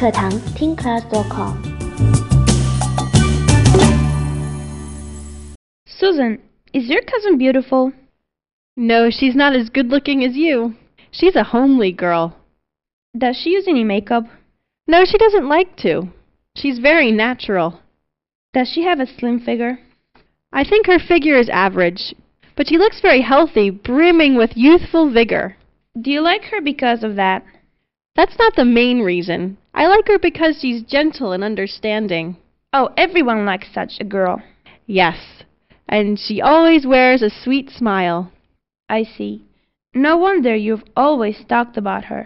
课堂听 class.com。 Susan, is your cousin beautiful? No, she's not as good-looking as you. She's a homely girl. Does she use any makeup? No, she doesn't like to. She's very natural. Does she have a slim figure? I think her figure is average, but she looks very healthy, brimming with youthful vigor. Do you like her because of that? That's not the main reason. I like her because she's gentle and understanding. Oh, everyone likes such a girl. Yes, and she always wears a sweet smile. I see. No wonder you've always talked about her.